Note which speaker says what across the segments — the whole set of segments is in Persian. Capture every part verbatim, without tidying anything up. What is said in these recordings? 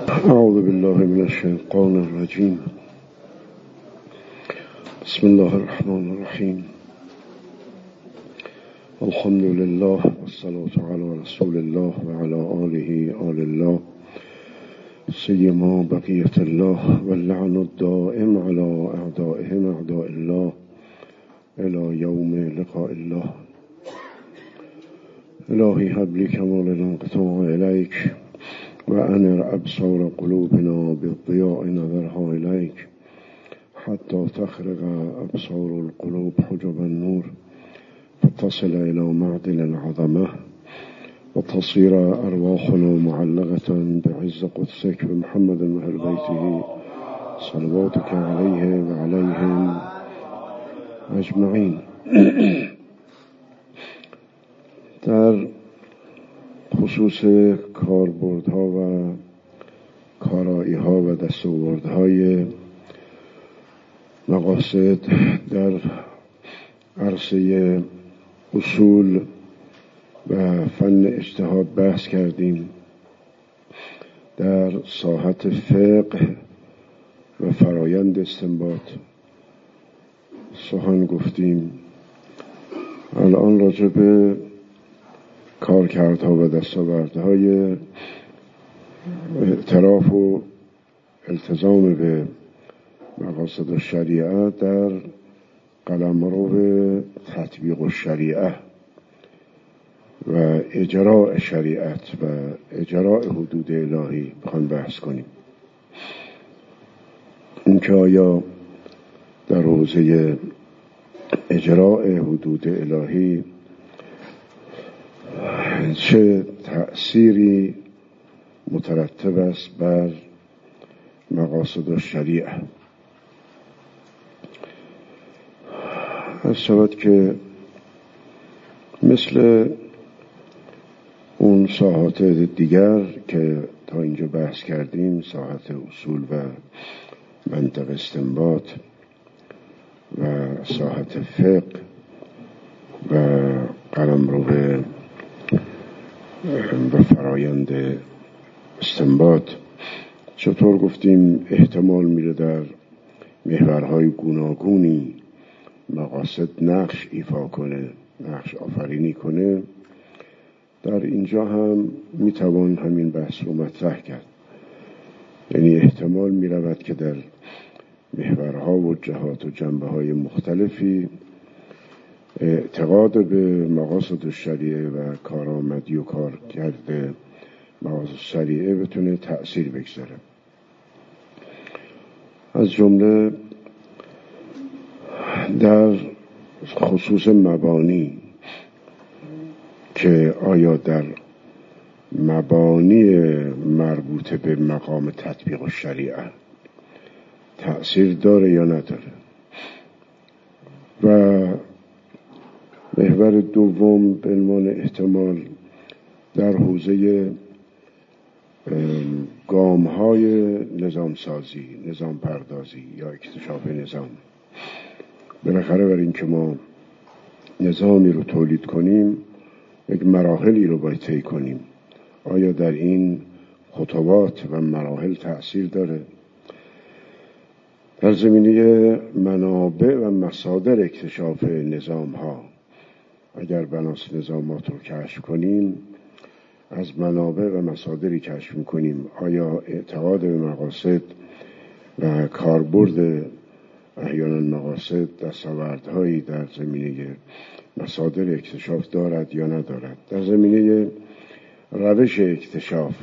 Speaker 1: اعوذ بالله من الشیطان الرجیم. بسم الله الرحمن الرحیم. الحمد لله والصلاة علی رسول الله و علی آله آل الله سیما بقیة الله واللعن الدائم علی اعدائهم اعداء الله الى یوم لقاء الله. الهی هب لی کمال الانقطاع الیک و انر ابصار قلوبنا بالضیاء نظرها الیک حتی تخرق ابصار القلوب حجب النور فتصل الى معدن العظمه وتصير ارواحنا معلقه بعز قدسك بمحمد واهل بيته صلواتك عليه وعليهم اجمعین. در خصوص کاربردها و کارایی‌ها و دستاوردهای مقاصد در عرصه اصول و فن اجتهاد بحث کردیم. در ساحت فقه و فرایند استنباط سخن گفتیم. الان راجع به کارکردها و دستاوردهای اعتراف و التزام به مقاصد الشریعه در قلمرو تطبیق الشریعه و اجراء شریعت و اجراء حدود الهی بخوایم بحث کنیم. اینکه آیا در حوزه اجراء حدود الهی چه تأثیری مترتب است بر مقاصد الشریعه. از شود که مثل اون ساحات دیگر که تا اینجا بحث کردیم، ساحت اصول و منطق استنباط و ساحت فقه و قلمرو و فرایند استنباط، چطور گفتیم احتمال میره در محورهای گوناگونی مقاصد نقش ایفا کنه، نقش آفرینی کنه. در اینجا هم میتوان همین بحث رو مطرح کرد. یعنی احتمال میرود که در محورها و جهات و جنبه های مختلفی اعتقاد به مقاصد الشریعه و کارآمدی و کار کرده مقاصد الشریعه بتونه تأثیر بگذاره. از جمله در خصوص مبانی، که آیا در مبانی مربوط به مقام تطبیق الشریعه تأثیر داره یا نداره. و محور دوم به عنوان احتمال در حوزه گام‌های نظام سازی، نظام پردازی یا اکتشاف نظام. بالاخره برای اینکه ما نظامی رو تولید کنیم یک مراحلی رو باید طی کنیم. آیا در این خطوات و مراحل تأثیر داره؟ در زمینه منابع و مصادر اکتشاف نظام ها، اگر بناس نظامات رو کشف کنیم، از منابع و مصادری کشف میکنیم. آیا اعتقاد به مقاصد و کاربرد احیانا مقاصد دستاوردهایی در زمینه مصادر اکتشاف دارد یا ندارد؟ در زمینه روش اکتشاف،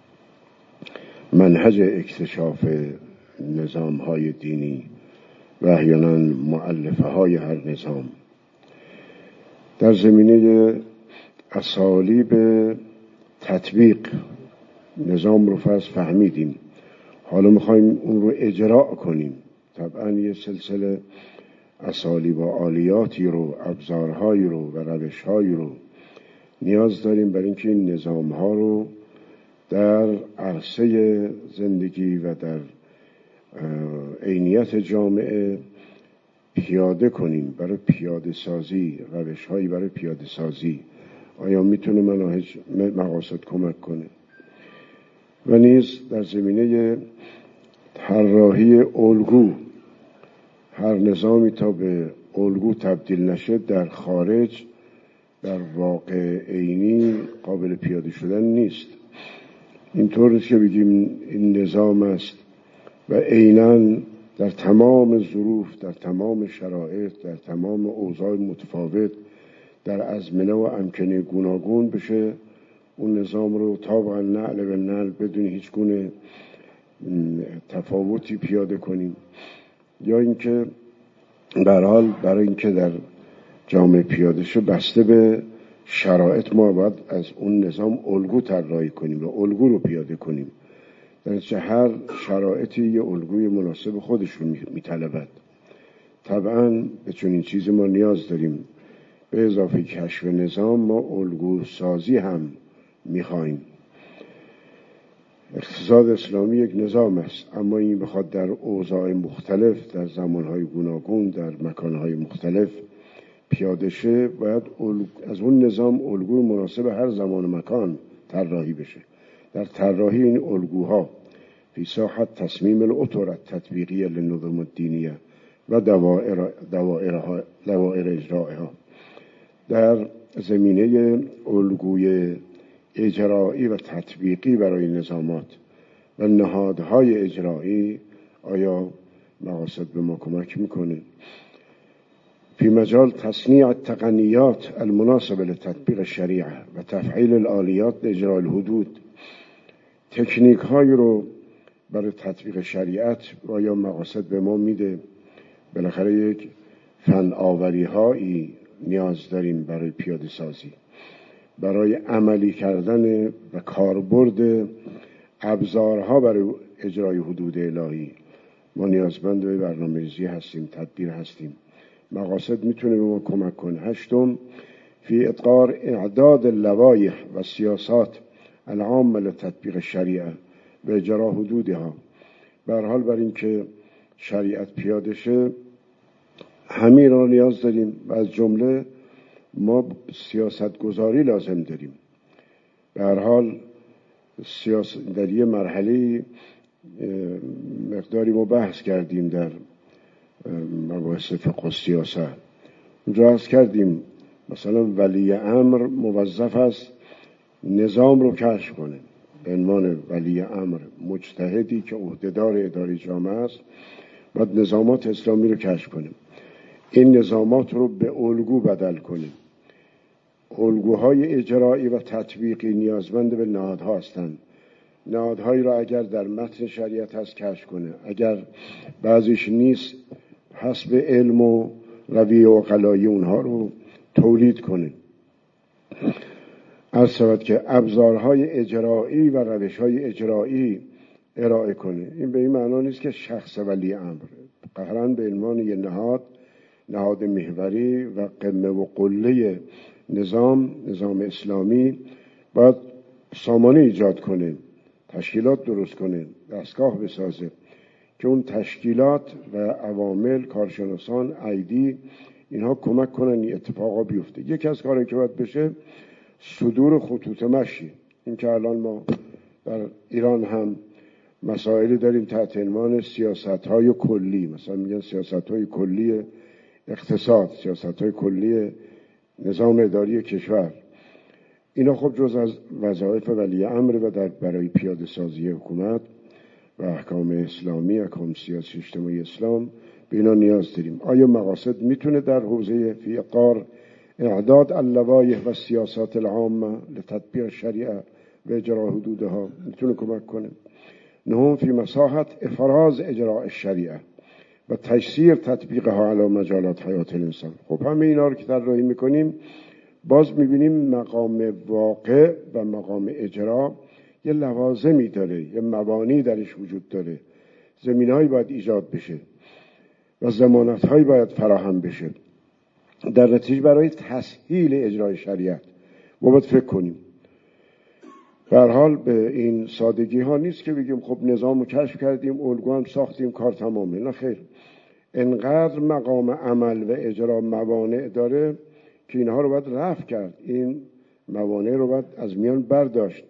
Speaker 1: منهج اکتشاف نظام های دینی و احیانا مؤلفه های هر نظام، در زمینه اسالیب تطبیق نظام رو فرض فهمیدیم، حالا میخوایم اون رو اجرا کنیم. طبعا یه سلسله اسالیب و آلیاتی رو، ابزارهایی رو و روشهایی رو نیاز داریم برای اینکه این نظام ها رو در عرصه زندگی و در عینیت جامعه پیاده کنیم. برای پیاده سازی، روش هایی برای پیاده سازی آیا میتونه مناهج مقاصد کمک کنه؟ و نیز در زمینه طراحی الگو. هر نظامی تا به الگو تبدیل نشه در خارج در واقع عینی قابل پیاده شدن نیست. اینطور نیست که بگیم این نظام است و عیناً در تمام ظروف، در تمام شرایط، در تمام اوضاع متفاوت، در ازمنه و امکنه گوناگون بشه اون نظام رو طابق نعل و نعل بدون هیچ گونه تفاوتی پیاده کنیم، یا اینکه به هر حال برای اینکه در جامعه پیاده شه بسته به شرایط ما باید از اون نظام الگو طراحی کنیم و الگو رو پیاده کنیم. در چه هر شرایطی یه الگوی مناسب خودشون میطلبد. طبعاً به چنین چیزی ما نیاز داریم. به اضافه کشف نظام ما الگو سازی هم میخوایم. اقتصاد اسلامی یک نظام است، اما این بخواد در اوضاع مختلف، در زمانهای گوناگون، در مکانهای مختلف پیاده شه، باید از اون نظام الگوی مناسب هر زمان و مکان طراحی بشه. در طراحی این الگوها فی ساحت تصمیم الاطر التطبیقیه للنظم الدینیه و دوائر دوائرها دوائر اجرائها، در زمینه الگوی اجرایی و تطبیقی برای نظامات و نهادهای اجرایی آیا مقاصد به ما کمک میکنه؟ فی مجال تصنیع التقنیات المناسبه لتطبیق الشریعه و تفعیل الآلیات لاجراء الحدود، تکنیک های رو برای تطبیق شریعت آیا مقاصد به ما میده؟ بالاخره یک فن آوری هایی نیاز داریم برای پیاده سازی، برای عملی کردن و کاربرد ابزارها برای اجرای حدود الهی. ما نیازمند به برنامه‌ریزی هستیم، تدبیر هستیم. مقاصد میتونه به ما کمک کنه. هشتم، فی اطار اعداد اللوایح و سیاسات العامه لتطبیق الشریعه و اجرا حدودها. به هر حال برای اینکه شریعت پیاده شه همین را نیاز داریم و از جمله ما سیاست گذاری لازم داریم. به هر حال سیاست در یه مرحله مقداری ما بحث کردیم در مباحث فقه و سیاست. اونجا عرض کردیم مثلا ولی امر موظف است نظام رو کشف کنه. به عنوان ولی امر مجتهدی که عهدهدار اداره جامعه است باید نظامات اسلامی رو کشف کنه، این نظامات رو به الگو بدل کنه. الگوهای اجرایی و تطبیقی نیازمند به نهادها هستند. نهادهایی را اگر در متن شریعت هست کشف کنه، اگر بعضیش نیست حسب علم و رویه و عقلای اونها رو تولید کنه. عرض شود که ابزارهای اجرایی و روشهای اجرایی ارائه کنه. این به این معنا نیست که شخص ولی امر قهراً به عنوان یه نهاد نهاد محوری و قمه و قله نظام نظام اسلامی باید سامانه ایجاد کنه، تشکیلات درست کنه، دستگاه بسازه که اون تشکیلات و عوامل، کارشناسان، ایدی اینها کمک کنن این اتفاقا بیفته. یکی از کارهایی که باید بشه صدور خطوط مشی. این که الان ما در ایران هم مسائلی داریم تحت عنوان سیاست‌های کلی، مثلا میگن سیاست‌های کلی اقتصاد، سیاست‌های کلی نظام اداری کشور. اینا خب جز از وظایف ولی امر و در برای پیاده سازی حکومت و احکام اسلامی، احکام سیاسی اجتماعی اسلام به اینا نیاز داریم. آیا مقاصد میتونه در حوزه فی اقار اعداد اللوایح و سیاسات العامه لتطبیق شریعه و اجرا حدودها میتونه کمک کنه؟ نهم، فی مساحت افراز اجراء الشریعه و تشسیر تطبیقها علی مجالات حیات الانسان. خب همه اینا رو که طراحی میکنیم باز میبینیم مقام واقع و مقام اجرا یه لوازمی داره، یه مبانی درش وجود داره، زمینهایی باید ایجاد بشه و ضمانت‌هایی باید فراهم بشه. در نتیجه برای تسهیل اجرای شریعت ما باید فکر کنیم. به هر حال به این سادگی ها نیست که بگیم خب نظام رو کشف کردیم، الگو هم ساختیم، کار تمامه. نه خیر، انقدر مقام عمل و اجرا موانع داره که اینها رو باید رفع کرد، این موانع رو باید از میان برداشت.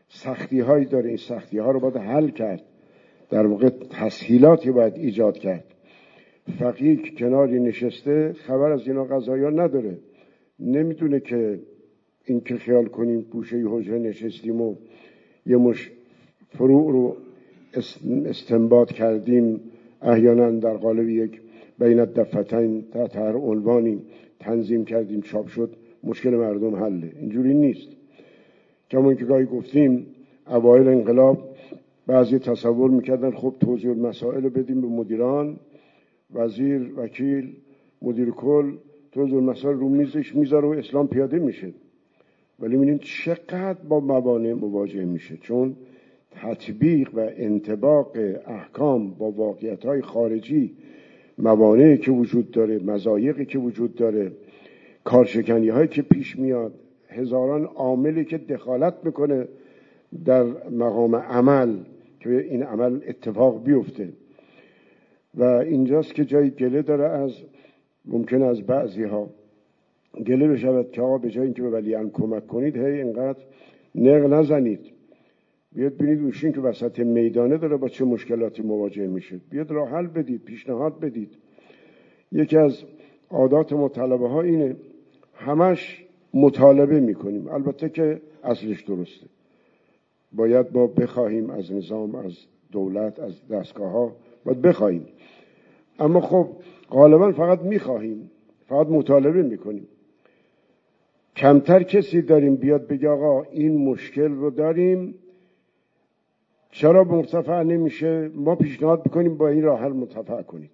Speaker 1: سختی هایی داره، این سختی ها رو باید حل کرد، در واقع تسهیلاتی باید ایجاد کرد. فقیه کناری نشسته خبر از اینا قضایا نداره، نمیدونه که این که خیال کنیم گوشه حجره نشستیم و یه مش فروع رو استنباط کردیم، احیانا در قالب یک بین الدفتین تحت هر عنوانی تنظیم کردیم چاپ شد، مشکل مردم حله. اینجوری نیست. کمون که گاهی گفتیم اوایل انقلاب بعضی تصور میکردن خب توضیح المسائل رو بدیم به مدیران، وزیر، وکیل، مدیر کل توضیح المسائل رو میزش میذاره و اسلام پیاده میشه. ولی میبینیم چقدر با موانع مواجه میشه، چون تطبیق و انطباق احکام با واقعیت‌های خارجی، موانعی که وجود داره، مضایقی که وجود داره، کارشکنی‌هایی که پیش میاد، هزاران عاملی که دخالت میکنه در مقام عمل که این عمل اتفاق بیفته. و اینجاست که جای گله داره از ممکن از بعضی ها گله بشود که آقا به جای اینکه به ولیعهد کمک کنید هی اینقدر نق نزنید، بیاد ببینید اوشین که وسط میدانه داره با چه مشکلاتی مواجه میشه، بیاد راه حل بدید، پیشنهاد بدید. یکی از عادات مطالبه ها اینه همش مطالبه میکنیم، البته که اصلش درسته، باید ما بخواهیم از نظام، از دولت، از دستگاه ها باید بخواهیم، اما خب غالبا فقط میخواهیم، فقط مطالبه میکنیم. کمتر کسی داریم بیاد بگه آقا این مشکل رو داریم، چرا مرتفع نمیشه، ما پیشنهاد بکنیم با این راه حل مرتفع کنید.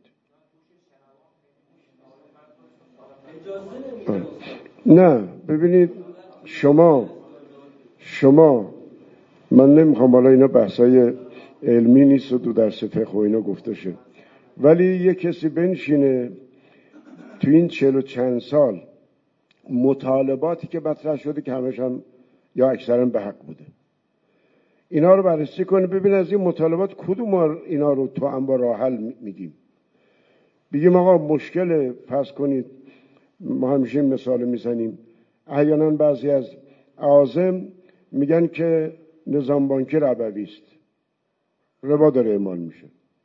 Speaker 1: نه ببینید شما شما من نمیخوام حالا اینا بحثای علمی نیست و دو درس فقه و اینا گفته شه، ولی یه کسی بنشینه تو این چهل و چند سال مطالباتی که مطرح شده که همش هم یا اکثرا به حق بوده، اینا رو بررسی کنه، ببین از این مطالبات کدوم اینا رو تو هم با راه حل میدیم. بگیم آقا مشکل، فرض کنید ما همیشه مثال میزنیم، احیانا بعضی از اعاظم میگن که نظام بانکی ربوی است، ربا داره اعمال میشه،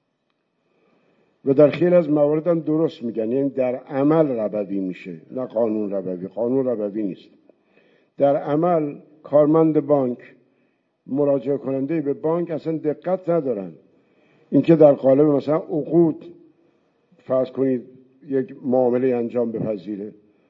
Speaker 1: و در خیلی از موارد هم درست میگن، یعنی در عمل ربوی میشه، نه قانون ربوی، قانون ربوی نیست. در عمل کارمند بانک، مراجعه کننده به بانک اصلا دقت ندارن اینکه در قالب مثلا عقود فرض کنید یک معامله انجام بپذیره،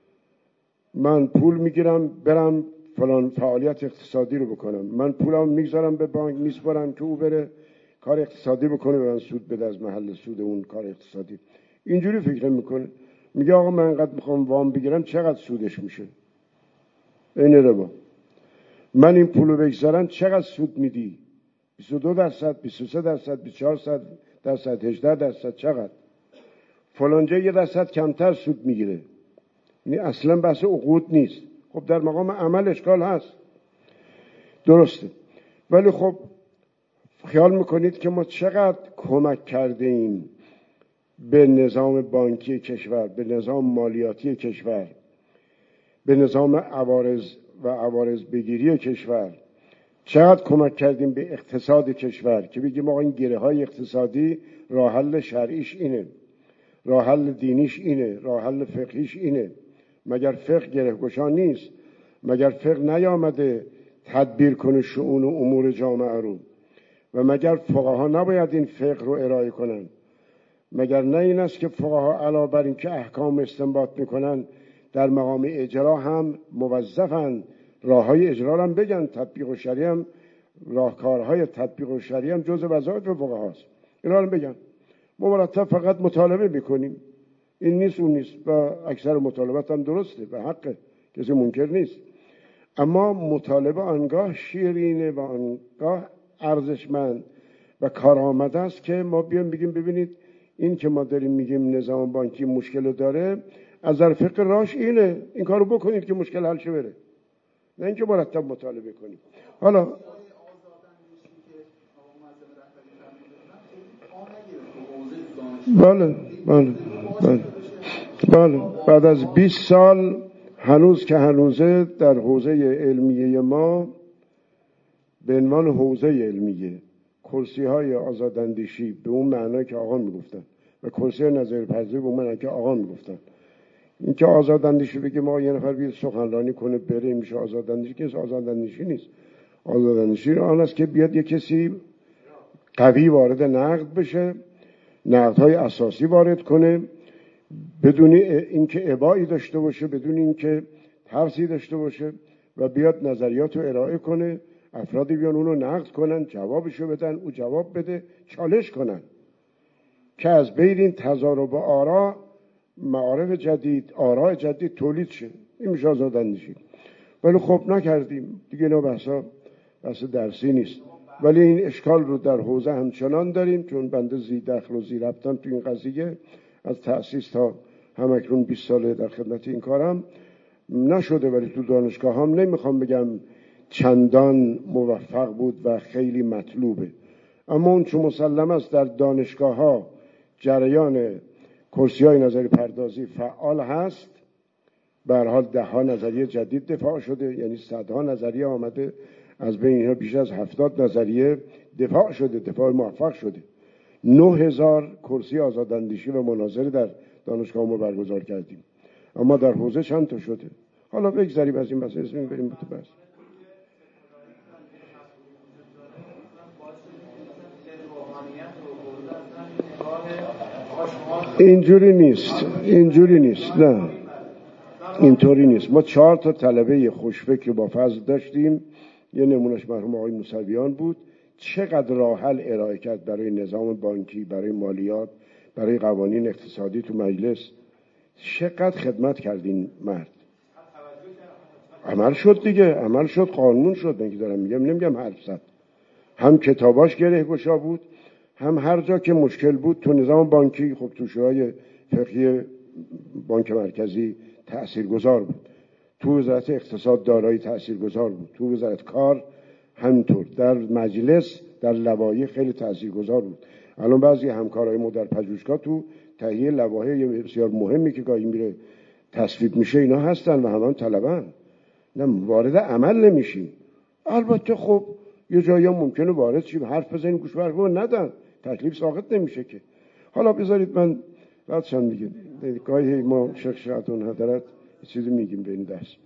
Speaker 1: من پول میگیرم برم فلان فعالیت اقتصادی رو بکنم، من پولم میگذارم به بانک میسپارم که او بره کار اقتصادی بکنه به من سود بده از محل سود اون کار اقتصادی. اینجوری فکر میکنه، میگه آقا من انقدر میخوام وام بگیرم چقدر سودش میشه، این ربا. من این پولو بگذارم چقدر سود میدی؟ بیست و دو درصد، بیست و سه درصد، بیست و چهار درصد، هجده درصد، چقدر؟ فلانجا یه درصد کمتر سود میگیره. یعنی اصلا بحث عقود نیست. خب در مقام عمل اشکال هست، درسته، ولی خب خیال میکنید که ما چقدر کمک کرده ایم به نظام بانکی کشور، به نظام مالیاتی کشور، به نظام عوارض و عوارض بگیری کشور، چقدر کمک کردیم به اقتصاد کشور که بگیم آقا این گره های اقتصادی راه حل شرعیش اینه، راه حل دینیش اینه، راه حل فقهیش اینه. مگر فقه گره گشا نیست؟ مگر فقه نیامده تدبیر کنه شؤون و امور جامعه رو؟ و مگر فقها نباید این فقه رو ارائه کنن؟ مگر نه این است که فقها علاوه بر این که احکام استنباط میکنن در مقام اجرا هم موظفن راههای اجرا هم بگن، تطبیق شرعی هم، راهکارهای تطبیق شرعی هم جزء وظایف فقهاست، اینا رو بگن. ما مرتب فقط مطالبه میکنیم، این نیست اون نیست، و اکثر مطالبات هم درسته و حقه، کسی منکر نیست، اما مطالبه آنگاه شیرینه و آنگاه ارزشمند و کارآمد است که ما بیان بگیم ببینید این که ما داریم میگیم نظام بانکی مشکل داره، از نظر فقه راش اینه، این کارو بکنید که مشکل حل شه بره، نه اینکه مرتب مطالبه کنیم. حالا بله بله بله بله بعد از بیست سال هنوز که هنوزه در حوزه علمیه ما به عنوان حوزه علمیه کرسی های آزاداندیشی به اون معنی که آقا میگفتن و کرسی های نظریه پردازی به اون معنی که آقا میگفتن، این که آزاداندیشی بگه ما یه نفر بیاد سخنرانی کنه بره میشه آزاداندیشی، که آزاداندیشی نیست. آزاداندیشی آن است که بیاد یه کسی قوی وارد نقد بشه، نقدهای اساسی وارد کنه بدون اینکه ابایی داشته باشه، بدون اینکه ترسی داشته باشه و بیاد نظریات رو ارائه کنه، افرادی بیان اونو نقد کنن، جوابشو بدن، او جواب بده، چالش کنن که از بین این تضارب آرا معارف جدید، آراء جدید تولید شه. این میشه آزاداندیشی. ولی خب نکردیم دیگه، اینا بحثا بحث درسی نیست. ولی این اشکال رو در حوزه همچنان داریم، چون بنده زی دخل و زی ربطم تو این قضیه از تأسیس تا همکنون بیست ساله در خدمت این کارم نشده، ولی تو دانشگاه هم نمیخوام بگم چندان موفق بود و خیلی مطلوبه، اما اون چون مسلم است در دانشگاه ها جریان کرسی های نظری پردازی فعال هست. به هر حال ده ها نظریه جدید دفاع شده، یعنی صدها نظریه آمده، از بین اینها بیش از هفتاد نظریه دفاع شده، دفاع موفق شده. نه هزار کرسی آزاداندیشی و مناظره در دانشگاه ما برگزار کردیم، اما در حوزه چند تا شده. حالا بگذاریم از این بحث، اسمیم بریم تو بحث. اینجوری نیست، اینجوری نیست، نه اینطوری نیست. ما چهار تا طلبه خوشفکر با فضل داشتیم، یه نمونش مرحوم آقای موسویان بود. چقدر راه حل ارائه کرد برای نظام بانکی، برای مالیات، برای قوانین اقتصادی تو مجلس. چقدر خدمت کردین مرد. عمل شد دیگه، عمل شد، قانون شد. من که دارم میگم، نمیگم حرف زد. هم کتاباش گره گشا بود، هم هر جا که مشکل بود تو نظام بانکی، خب تو شورای فقهی بانک مرکزی تاثیرگذار بود، تو وزارت اقتصاد دارایی تاثیرگذار بود، تو وزارت کار همینطور، در مجلس در لوایح خیلی تاثیرگذار بود. الان بعضی همکارای ما در پژوهشگاه تو تهیه لوایح بسیار مهمی که گاهی میره تصویب میشه اینا هستن و همان طلبن، نه وارد عمل نمیشیم. البته خب یه جایی هم ممکنه وارد شیم، حرف بزنیم، گوش برگو ندن، تکلیف ساقط نمیشه که. حالا بذارید من بعد چند میگیم، گاهی ما شیخ شیعتون حضرت چیزی میگیم به این درس.
Speaker 2: باید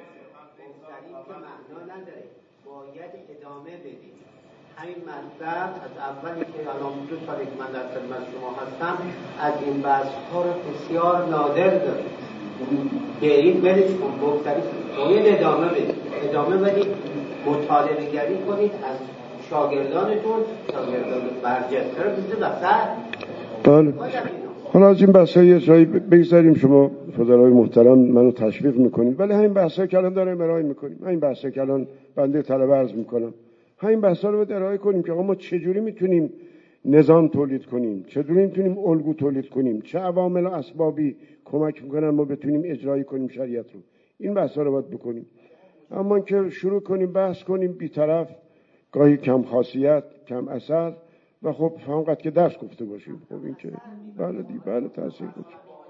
Speaker 2: ادامه بدیم همین مطلب. از اولی که الان دو سالی که من در خدمت شما هستم از این بحث ها رو بسیار نادر داریم. برید برید کن بگذارید، باید ادامه بدید، ادامه بدید، مطالعه گری کنید از شاگردانتون، شاگردان برجسته رو بزید وسط.
Speaker 1: بله. حالا از این بحث ها یه جایی بگذاریم، شما فضلای محترم منو تشویق میکنید، ولی همین بحث ها که الان داریم ارائه میکنیم، همین بحث ها که الان بنده طلبه عرض میکنم، همین بحث ها رو باید ارائه کنیم که آقا ما چجوری میتونیم نظام تولید کنیم، چجوری میتونیم الگو تولید کنیم، چه عوامل و اسبابی کمک میکنن ما بتونیم اجرایی کنیم شریعت رو. این بحث ها رو باید بکنیم. اما که شروع کنیم بحث کنیم بی‌طرف، گاهی کم خاصیت، کم اثر، و خب فقط که درس گفته باشیم، خب این که بله دی بله تاثیر بود.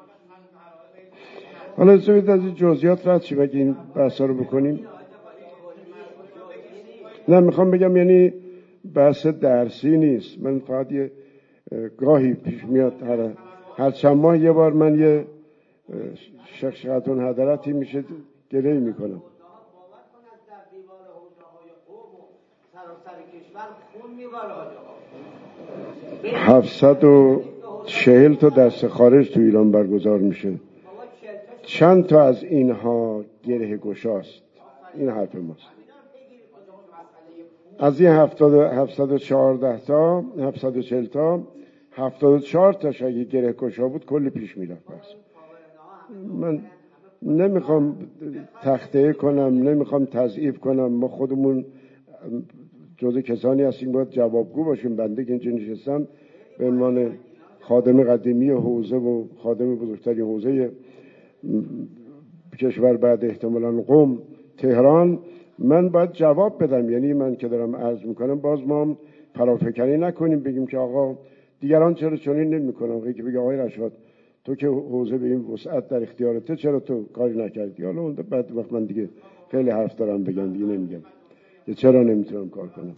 Speaker 1: حالا از این جزئیات رد شیم اگه این بحثا رو بکنیم. نه میخوام بگم یعنی بحث درسی نیست، من فقط یه گاهی پیش میاد هر هر چند ماه یه بار من یه شیخ شیعتون حضرتی میشه گله میکنم. هفتصد و چهل تا درس خارج تو ایران برگزار میشه، چند تا از اینها گره گشاست. این حرف ماست. از این هفتصد و چهارده تا هفتصد و چهل تا هفتاد و چهار تاش اگه گره گشا بود کلی پیش میرفت. بس من نمیخوام تخطئه کنم، نمیخوام تضعیف کنم، ما خودمون جزء کسانی هستیم باید جوابگو باشیم. بنده که اینجا نشستم به عنوان خادم قدیمی حوزه و خادم بزرگترین حوزه کشور بعد احتمالاً قم تهران، من باید جواب بدم. یعنی من که دارم عرض میکنم باز ما پرافکنی نکنیم بگیم که آقا دیگران چرا چنین نمیکنن، آقا که بگه آقای رشاد تو که حوزه به این وسعت در اختیارته چرا تو کاری نکردی. حالا اون بعد وقت من دیگه خیلی حرف دارم بگم دیگه نمیگم. که چرا نمیتونم کار کنم.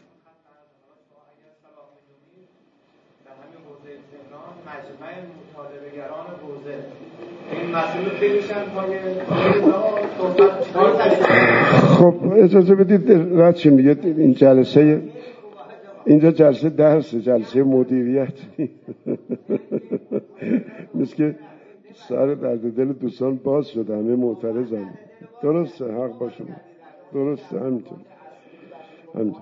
Speaker 3: مجمع مطالبه‌گران حوزه این مسئول بکشن پای
Speaker 1: خب اجازه بدید رد شیم دیگه. این جلسه اینجا جلسه درس، جلسه مدیریت مثل که سر درد دل دوستان باز شده، همه معترضن. درسته، حق با شما، درسته، همینطور همینطور.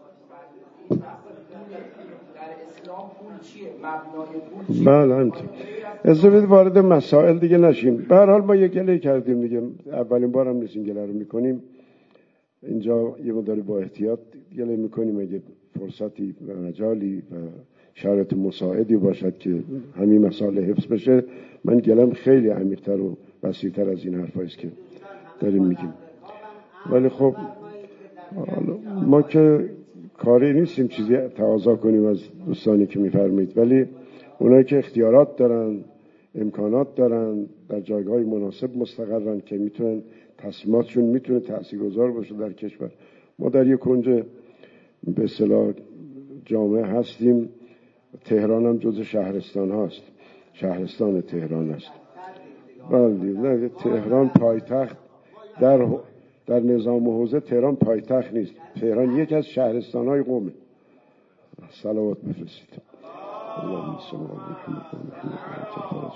Speaker 1: بله همینطور. اجازه بدید وارد مسائل دیگه نشیم. به هر حال ما یک گله کردیم دیگه، اولین بار هم نیست این گله رو میکنیم. اینجا یه مقدار با احتیاط گله میکنیم، اگه فرصتی و مجالی و شرایط مساعدی باشد که همین مسائل حفظ بشه. من گلم خیلی عمیق‌تر و وسیع‌تر از این حرفاییست که داریم میگیم. ولی خب ما که کاری نیستیم چیزی تقاضا کنیم از دوستانی که میفرمایید، ولی اونایی که اختیارات دارن، امکانات دارن، در جایگاه مناسب مستقرن که میتونن تصمیماتشون میتونه تاثیرگذار باشه در کشور. ما در یک کنج به اصطلاح جامعه هستیم. تهران هم جز شهرستان هاست، شهرستان تهران است. بله تهران پایتخت در در نظام حوزه تهران پایتخت نیست. تهران یکی از شهرستان‌های قومه. صلوات بفرستید. اللهم صل علی محمد.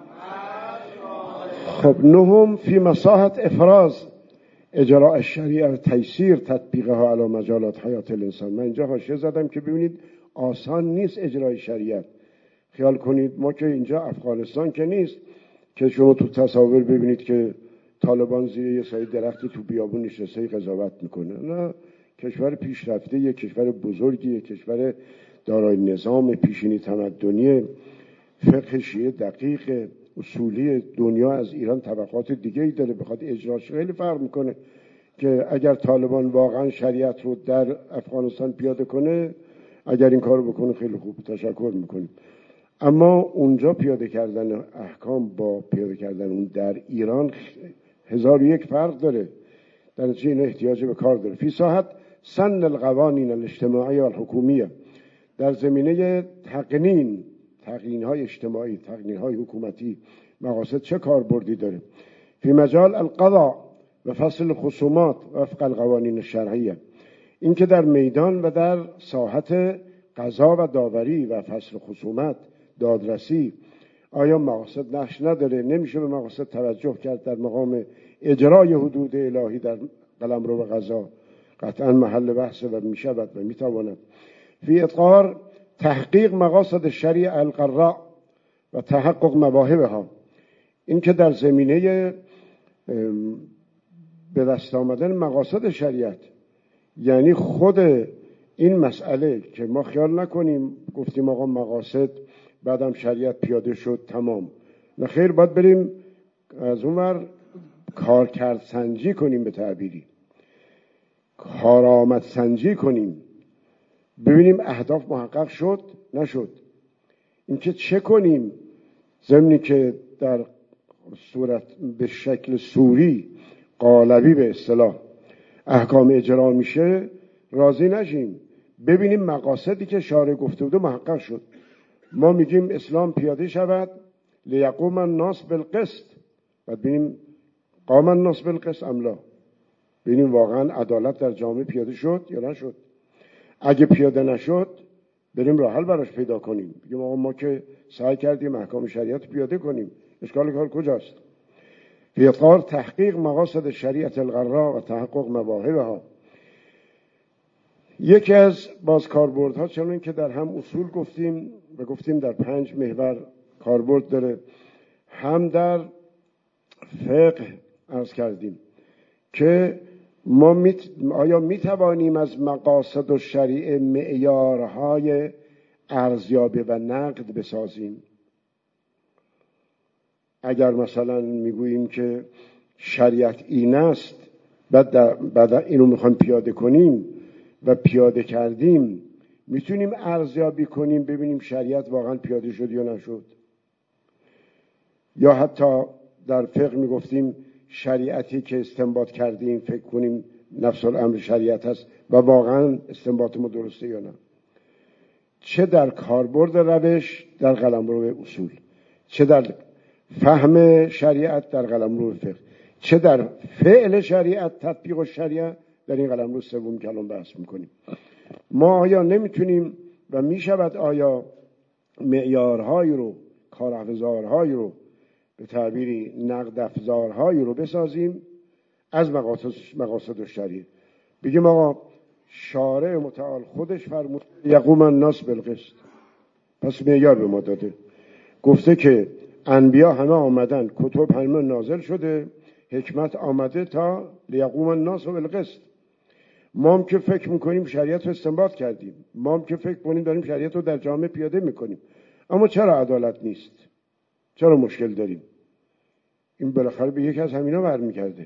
Speaker 1: خب نهم فی مساحت افراز اجراء الشریعه و تیسیر تطبیقها علی مجالات حیات الانسان. من اینجا حاشیه زدم که ببینید آسان نیست اجرای شریعت. خیال کنید ما که اینجا افغانستان که نیست که شما تو تصاویر ببینید که طالبان زیر یه سایه درختی تو بیابون نشسته قضاوت میکنه. نه، کشور پیشرفته، یک کشور بزرگی، یک کشور دارای نظام پیشینی تمدنی، فقه شیعه دقیق اصولی. دنیا از ایران طبقات دیگه ای داره، بخواد اجراش خیلی فرق میکنه. که اگر طالبان واقعا شریعت رو در افغانستان پیاده کنه، اگر این کارو بکنه خیلی خوب، تشکر میکنیم. اما اونجا پیاده کردن احکام با پیاده کردن اون در ایران هزار و یک فرق داره. در نتیجه این احتیاج به کار داره. فی ساحت سن القوانین الاجتماعی و الحکومیه، در زمینه تقنین تقنین های اجتماعی، تقنین های حکومتی مقاصد چه کاربردی داره؟ فی مجال القضاء و فصل خصومات وفق القوانین الشرعیه، این که در میدان و در ساحت قضا و داوری و فصل خصومت، دادرسی، آیا مقاصد نقش نداره؟ نمیشه به مقاصد توجه کرد در مقام اجرای حدود الهی در قلمرو و قضا؟ قطعا محل بحث و میشود و میتواند. فی اطار تحقیق مقاصد شریع القراء و تحقق مواهبها، این که در زمینه به دست آمدن مقاصد شریعت، یعنی خود این مسئله که ما خیال نکنیم گفتیم آقا مقاصد بعدم شریعت پیاده شد تمام. نه خیر، باید بریم از اون ور کارکرد سنجی کنیم، به تعبیری کارآمد سنجی کنیم، ببینیم اهداف محقق شد نشد. اینکه چه کنیم ضمنی که در صورت به شکل سوری قالبی به اصطلاح احکام اجرا میشه راضی نشیم، ببینیم مقاصدی که شارع گفته بوده محقق شد. ما میگیم اسلام پیاده شود لیقوم الناس بالقسط، بعد ببینیم قام الناس بالقسط ام لا، ببینیم واقعا عدالت در جامعه پیاده شد یا نشد. اگه پیاده نشد بریم راه حل براش پیدا کنیم، بگیم آقا ما که سعی کردیم احکام شریعت پیاده کنیم، اشکال کار کجاست؟ فی اطار تحقیق مقاصد شریعت القراء و تحقق مواهبها. یکی از باز کاربردها چنون که در هم اصول گفتیم و گفتیم در پنج محور کاربرد داره، هم در فقه عرض کردیم که ما میت... آیا میتوانیم از مقاصد و شریعه معیارهای ارزیابی و نقد بسازیم؟ اگر مثلا میگوییم که شریعت این است، بعد, بعد اینو میخوایم پیاده کنیم و پیاده کردیم، میتونیم ارزیابی کنیم ببینیم شریعت واقعا پیاده شد یا نشد؟ یا حتی در فقه میگفتیم شریعتی که استنباط کردیم فکر کنیم نفس الامر شریعت هست و واقعا استنباط ما درسته یا نه، چه در کاربرد روش در قلمرو اصول، چه در فهم شریعت در قلمرو فقه، چه در فعل شریعت تطبیق و شریعت در این قلمرو سوم که الان بحث میکنیم. ما آیا نمیتونیم و میشود آیا معیارهایی رو، کارافزارهایی رو، به تعبیری نقد افزارهایی رو بسازیم از مقاصد مقاصد الشریعه؟ بگیم آقا شارع متعال خودش فرمود یقوم الناس بالقسط، پس معیار به ما داده، گفته که انبیا همه آمدن، کتب همه نازل شده، حکمت آمده تا لیقوم الناس بالقسط. ما هم که فکر میکنیم شریعت رو استنباط کردیم، ما هم که فکر کنیم داریم شریعت رو در جامعه پیاده میکنیم، اما چرا عدالت نیست؟ چرا مشکل داریم؟ این بالاخره به یکی از همینا برمیگرده.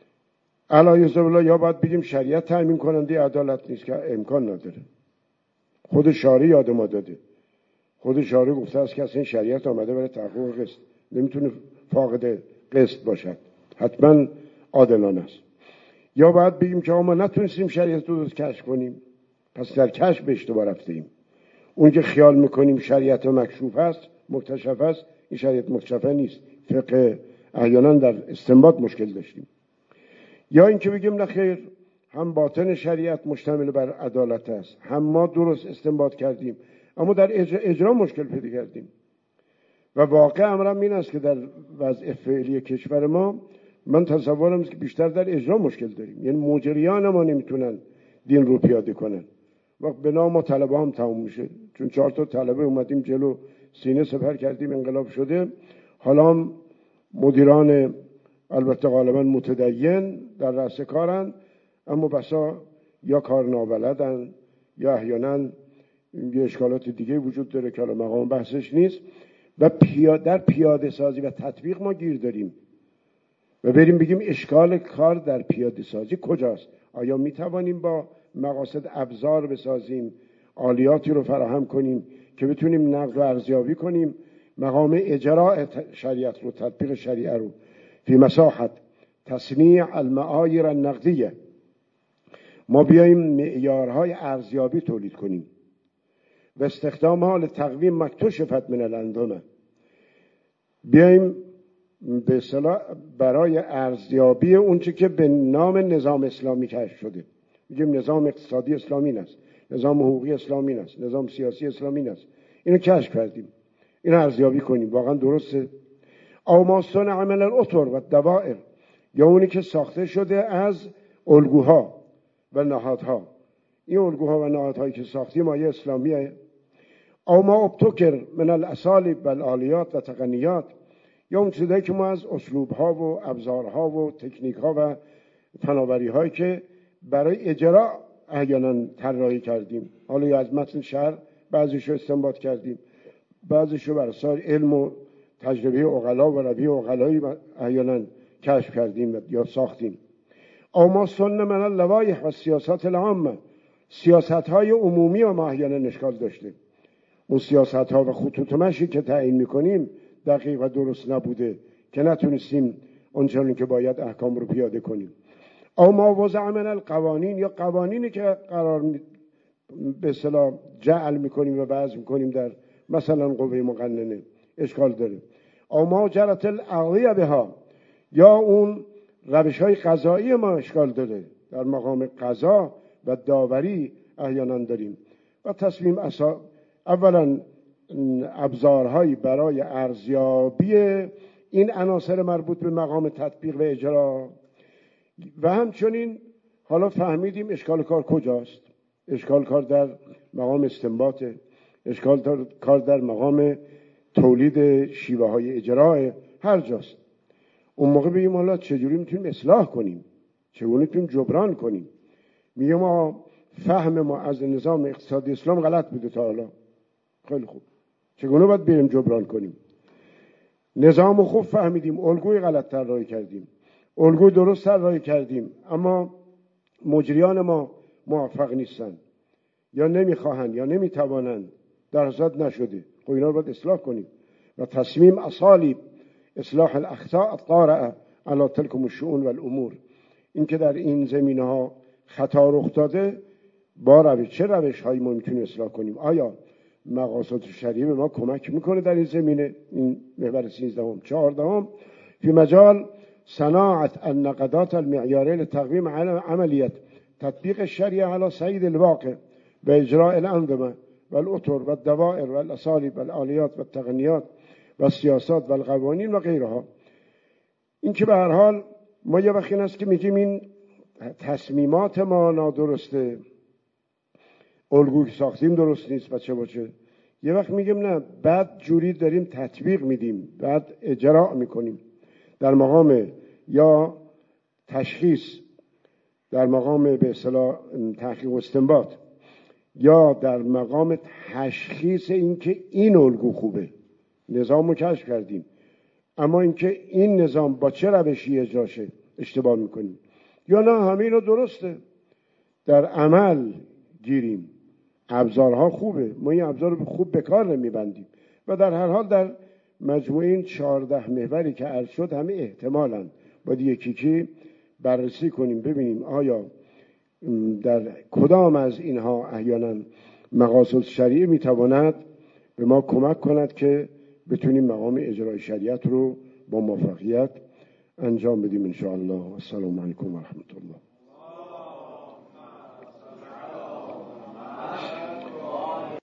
Speaker 1: علی الله یا باید بگیم شریعت تامین کننده عدالت نیست که امکان نداره. خود شارع یاد ما داده، خود شارع گفته است که اصلا شریعت آمده برای تحقق قسط، نمیتونه فاقد قسط باشد، حتما عادلانه است. یا باید بگیم که ما نتونستیم شریعت رو کشف کنیم، پس در کشف به اشتباه رفتیم. اون که خیال میکنیم شریعت مکشوف است، مکتشف است، این شریعت مکتشف نیست، فقه احیانا در استنباط مشکل داشتیم. یا اینکه بگیم نه خیر، هم باطن شریعت مشتمل بر عدالت است، هم ما درست استنباط کردیم اما در اجرا, اجرا مشکل پیدا کردیم. و واقع امرم این است که در وضع فعلی کشور ما من تصورم است که بیشتر در اجرا مشکل داریم، یعنی مجریان ما نمیتونن دین رو پیاده کنن. وقت به نام ما طلبه هم تموم میشه، چون چهار تا طلبه اومدیم جلو، سینه سپر کردیم، انقلاب شده. حالا هم مدیران البته غالبا متدین در رأس کارن، اما بسا یا کار نابلدن یا احیانا یه اشکالات دیگه وجود داره که الان مقام بحثش نیست. و پیاده در پیاده سازی و تطبیق ما گیر داریم و بریم بگیم اشکال کار در پیاده سازی کجاست؟ آیا می توانیم با مقاصد ابزار بسازیم، آلیاتی رو فراهم کنیم که بتونیم نقد و ارزیابی کنیم مقام اجراء شریعت رو، تطبیق شریعه رو فی مساحت تصنیع المعایر النقدیه، ما بیاییم معیارهای ارزیابی تولید کنیم و استخدام حال تقویم مکتشفت من الانظمه، بیاییم به اصطلاح برای ارزیابی اونچه که به نام نظام اسلامی کشف شده، میگیم نظام اقتصادی اسلامی است، نظام حقوقی اسلامی است، نظام سیاسی اسلامی است، اینو کشف کردیم، اینو ارزیابی کنیم واقعا درسته؟ او ما صنع عمل الاطر و دوائر، یا اونی که ساخته شده از الگوها و نهادها، این الگوها و نهادهایی که ساختیم آیا اسلامیه؟ او ما ابتکر من الاسالیب و الالیات و تقنیات، یا اون چیزایی که ما از اسلوبها و ابزارها و تکنیکها و فناوری‌هایی که برای اجرا احیانا طراحی کردیم، حالا یا از متن شرع بعضیشو استنباط کردیم، بعضیشو بر اساس علم و تجربه عقلا و روی عقلایی احیانا کشف کردیم یا ساختیم. او ما سن من اللوایح و سیاست العامه، سیاست‌های عمومی و ما احیانا اشکال داشته، اون سیاست‌ها و خطوط مشی که تعیین می‌کنیم دقیق و درست نبوده که نتونستیم اونچنان که باید احکام رو پیاده کنیم. او ما وضع من القوانین، یا قوانینی که قرار می... به اصطلاح جعل می‌کنیم و وضع می‌کنیم در مثلا قوه مقننه اشکال داره. او ما جرت الاقضیه بها، یا اون روش‌های قضایی ما اشکال داره، در مقام قضا و داوری احیانا داریم. و تصمیم اسا اولا ابزارهایی برای ارزیابی این عناصر مربوط به مقام تطبیق و اجرا، و همچنین حالا فهمیدیم اشکال کار کجاست. اشکال کار در مقام استنباط، اشکال کار در مقام تولید شیوه های اجرای، هر جاست. اون موقع بگیم حالا چجوری میتونیم اصلاح کنیم، چگونه میتونیم جبران کنیم. میگم ما فهم ما از نظام اقتصادی اسلام غلط بوده تا حالا، خیلی خوب، چگونه باید بریم جبران کنیم؟ نظام خوب فهمیدیم، الگوی غلط طراحی کردیم، الگوی درست طراحی کردیم، اما مجریان ما موفق نیستن یا نمیخواهند یا نمیتوانند، در حساد نشده. خب اینا رو باید اصلاح کنیم و تصمیم اصالی اصلاح الاخطاء الطارئه علی تلکم الشؤون والامور، اینکه در این زمینه ها خطا رخ داده با روش چه روش هایی ما میتونیم اصلاح کنیم؟ آیا مقاصد شریعه به ما کمک میکنه در این زمینه؟ این محور سیزدهم. چهاردهم فی مجال صناعت النقدات المعیاره لتقویم عملیت تطبیق الشریعه على صعید الواقع و اجراء الانظمه و الاطر و الدوائر و الاسالیب و الآلیات و التقنیات و السیاسات و القوانین و غیرها. این که به هر حال ما یه وقتی این است که میگیم این تصمیمات ما نادرسته، الگوی ساختیم درست نیست و چه باشه، یه وقت میگیم نه بعد جوری داریم تطبیق میدیم، بعد اجرا میکنیم در مقام یا تشخیص، در مقام به اصطلاح تحقیق و استنباط، یا در مقام تشخیص اینکه این الگو خوبه، نظام رو کشف کردیم، اما اینکه این نظام با چه روشی اجرا شه اشتباه میکنیم، یا نه همه اینا درسته در عمل گیریم، ابزارها خوبه، ما این ابزار رو خوب به کار نمیبندیم. و در هر حال در مجموع این چهارده محوری که عرض شد همه احتمالاً باید یکی که بررسی کنیم ببینیم آیا در کدام از اینها احیانا مقاصد شریعه میتواند به ما کمک کند که بتونیم مقام اجرای شریعت رو با موفقیت انجام بدیم ان شاء الله. السلام علیکم و رحمت الله.